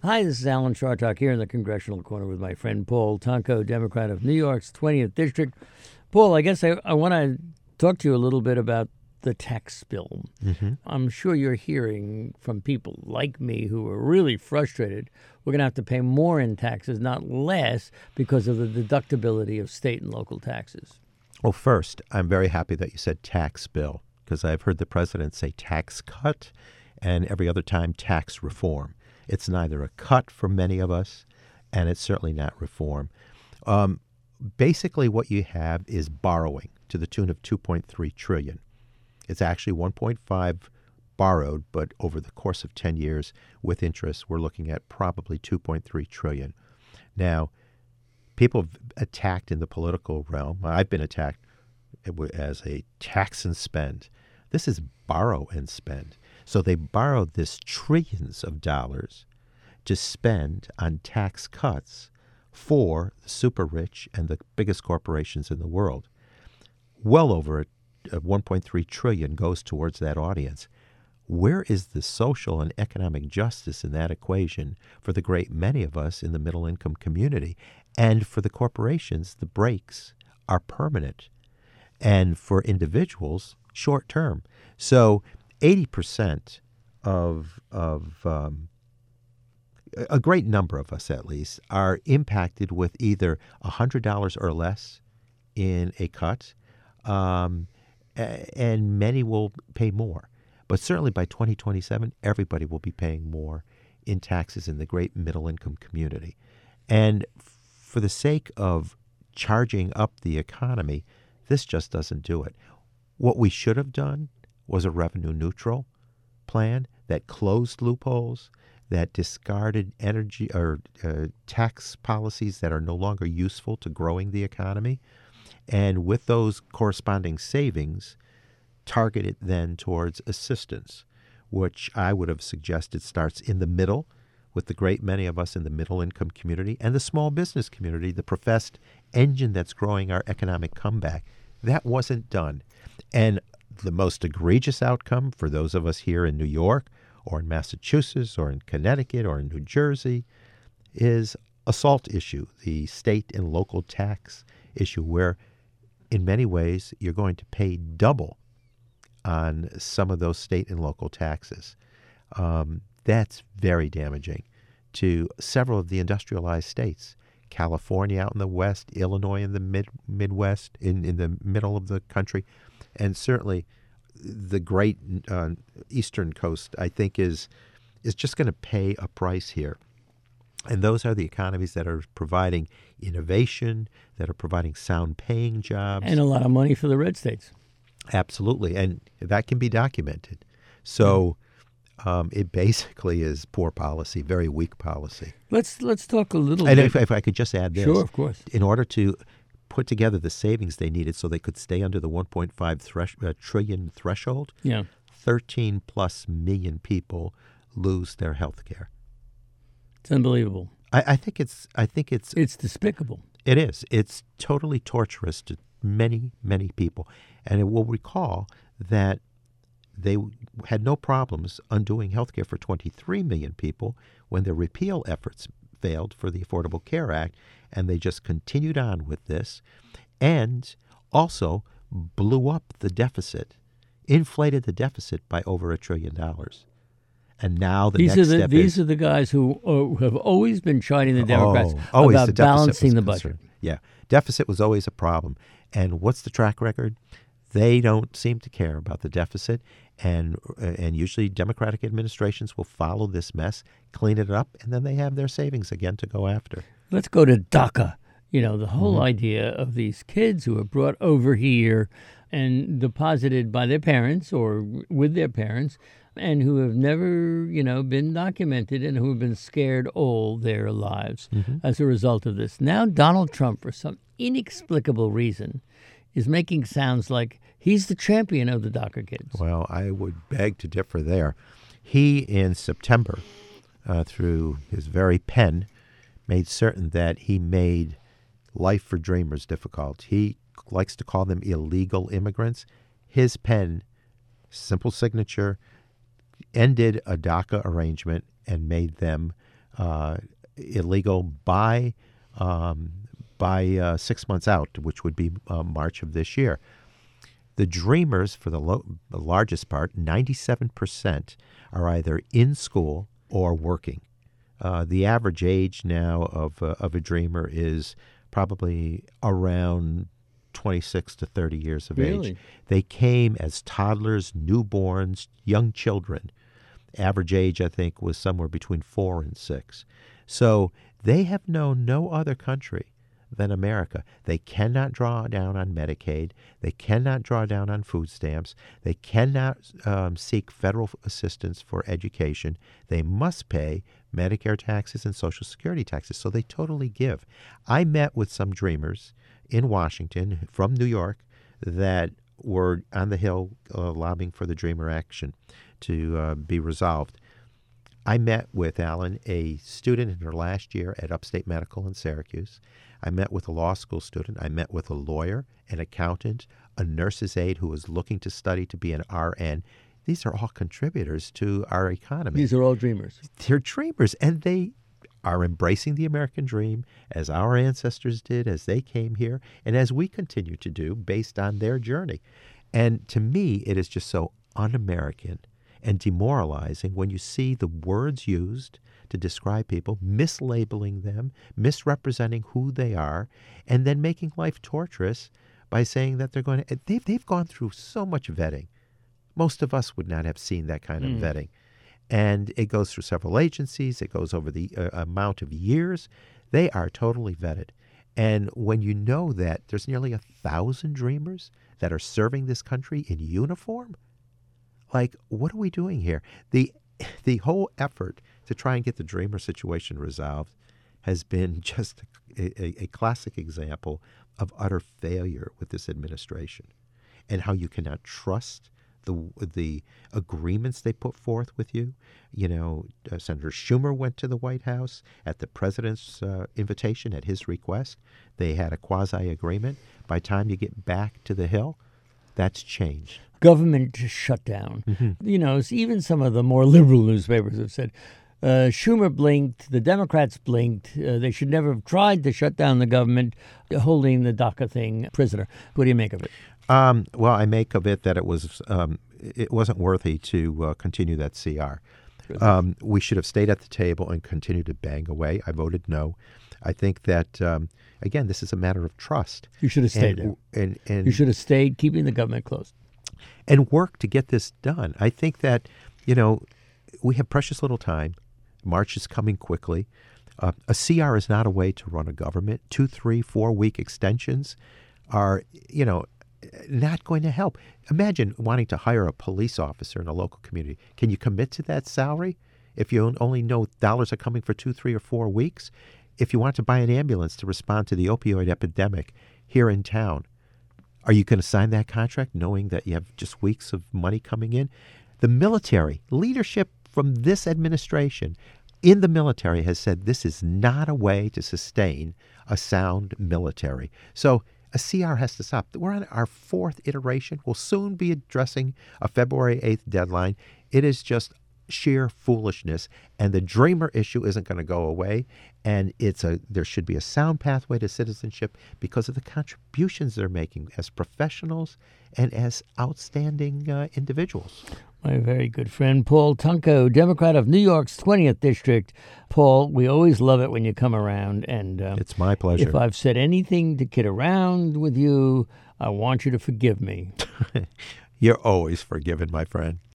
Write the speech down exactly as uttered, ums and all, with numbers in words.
Hi, this is Alan Chartock here in the Congressional Corner with my friend Paul Tonko, Democrat of New York's twentieth District. Paul, I guess I, I want to talk to you a little bit about the tax bill. Mm-hmm. I'm sure you're hearing from people like me who are really frustrated. We're going to have to pay more in taxes, not less, because of the deductibility of state and local taxes. Well, first, I'm very happy that you said tax bill, because I've heard the president say tax cut and every other time tax reform. It's neither a cut for many of us, and it's certainly not reform. Um, basically, what you have is borrowing to the tune of two point three trillion dollars. It's actually one point five borrowed, but over the course of ten years with interest, we're looking at probably two point three trillion dollars. Now, people have attacked in the political realm. I've been attacked as a tax and spend. This is borrow and spend. So they borrowed this trillions of dollars to spend on tax cuts for the super rich and the biggest corporations in the world. Well over a one point three trillion dollars goes towards that audience. Where is the social and economic justice in that equation for the great many of us in the middle income community? And for the corporations, the breaks are permanent. And for individuals, short term. So eighty percent of, of um, a great number of us at least, are impacted with either one hundred dollars or less in a cut, um, and many will pay more. But certainly by twenty twenty-seven, everybody will be paying more in taxes in the great middle-income community. And for the sake of charging up the economy, this just doesn't do it. What we should have done was a revenue-neutral plan that closed loopholes, that discarded energy or uh, tax policies that are no longer useful to growing the economy, and with those corresponding savings, targeted then towards assistance, which I would have suggested starts in the middle with the great many of us in the middle-income community and the small business community, the professed engine that's growing our economic comeback. That wasn't done. And the most egregious outcome for those of us here in New York or in Massachusetts or in Connecticut or in New Jersey is a SALT issue, the state and local tax issue, where in many ways you're going to pay double on some of those state and local taxes. Um, that's very damaging to several of the industrialized states. California out in the west, Illinois in the mid Midwest, in, in the middle of the country, and certainly the great uh, eastern coast, I think, is is just going to pay a price here. And those are the economies that are providing innovation, that are providing sound paying jobs. And a lot of money for the red states. Absolutely. And that can be documented. So um, it basically is poor policy, very weak policy. Let's let's talk a little and bit. If, if I could just add this. Sure, of course. In order to put together the savings they needed so they could stay under the one point five thresh, uh, trillion threshold, yeah. thirteen plus million people lose their health care. It's unbelievable. I, I think it's I think it's It's despicable. It is. It's totally torturous to many, many people. And it will recall that they had no problems undoing health care for twenty-three million people when their repeal efforts failed for the Affordable Care Act, and they just continued on with this and also blew up the deficit, inflated the deficit by over a trillion dollars. And now the these next are the, step These is, are the guys who uh, have always been chiding the Democrats oh, always about the deficit balancing was the concerned. budget. Yeah, deficit was always a problem. And what's the track record? They don't seem to care about the deficit, and uh, and usually Democratic administrations will follow this mess, clean it up, and then they have their savings again to go after. Let's go to DACA. You know, the whole Mm-hmm. idea of these kids who are brought over here and deposited by their parents or with their parents and who have never, you know, been documented and who have been scared all their lives Mm-hmm. as a result of this. Now Donald Trump, for some inexplicable reason, is making sounds like he's the champion of the DACA kids. Well, I would beg to differ there. He, in September, uh, through his very pen, made certain that he made life for dreamers difficult. He likes to call them illegal immigrants. His pen, simple signature, ended a DACA arrangement and made them uh, illegal by um, by uh, six months out, which would be uh, March of this year. The Dreamers, for the, lo- the largest part, ninety-seven percent are either in school or working. Uh, the average age now of uh, of a Dreamer is probably around twenty-six to thirty years of Really? age. They came as toddlers, newborns, young children. Average age, I think, was somewhere between four and six. So they have known no other country than America. They cannot draw down on Medicaid. They cannot draw down on food stamps. They cannot um, seek federal assistance for education. They must pay Medicare taxes and Social Security taxes. So they totally give. I met with some Dreamers in Washington from New York that were on the Hill uh, lobbying for the Dreamer Action to uh, be resolved. I met with Alan, a student in her last year at Upstate Medical in Syracuse. I met with a law school student. I met with a lawyer, an accountant, a nurse's aide who was looking to study to be an R N. These are all contributors to our economy. These are all Dreamers. They're Dreamers, and they are embracing the American dream as our ancestors did, as they came here, and as we continue to do based on their journey. And to me, it is just so un-American and demoralizing when you see the words used to describe people, mislabeling them, misrepresenting who they are, and then making life torturous by saying that they're going to, they've, they've gone through so much vetting. Most of us would not have seen that kind of mm. vetting. And it goes through several agencies. It goes over the uh, amount of years. They are totally vetted. And when you know that there's nearly a thousand Dreamers that are serving this country in uniform, like, what are we doing here? The the whole effort to try and get the Dreamer situation resolved has been just a, a, a classic example of utter failure with this administration and how you cannot trust the the agreements they put forth with you. You know, uh, Senator Schumer went to the White House at the president's uh, invitation, at his request. They had a quasi-agreement. By the time you get back to the Hill, that's changed. Government shutdown. Mm-hmm. You know, even some of the more liberal newspapers have said, uh, Schumer blinked, the Democrats blinked, uh, they should never have tried to shut down the government, holding the DACA thing prisoner. What do you make of it? Um, well, I make of it that it was um, it wasn't worthy to uh, continue that C R. Um, we should have stayed at the table and continued to bang away. I voted no. I think that, um, again, this is a matter of trust. You should have stayed and, there. And, and, you should have stayed, keeping the government closed. And work to get this done. I think that, you know, we have precious little time. March is coming quickly. Uh, a C R is not a way to run a government. Two, three, four-week extensions are, you know, not going to help. Imagine wanting to hire a police officer in a local community. Can you commit to that salary if you only know dollars are coming for two, three, or four weeks? If you want to buy an ambulance to respond to the opioid epidemic here in town, are you going to sign that contract knowing that you have just weeks of money coming in? The military, leadership from this administration in the military has said this is not a way to sustain a sound military. So a C R has to stop. We're on our fourth iteration. We'll soon be addressing a February eighth deadline. It is just sheer foolishness, and the Dreamer issue isn't going to go away. And it's a there should be a sound pathway to citizenship because of the contributions they're making as professionals and as outstanding uh, individuals. My very good friend Paul Tunko, Democrat of New York's twentieth District. Paul, we always love it when you come around, and uh, it's my pleasure. If I've said anything to kid around with you, I want you to forgive me. You're always forgiven, my friend.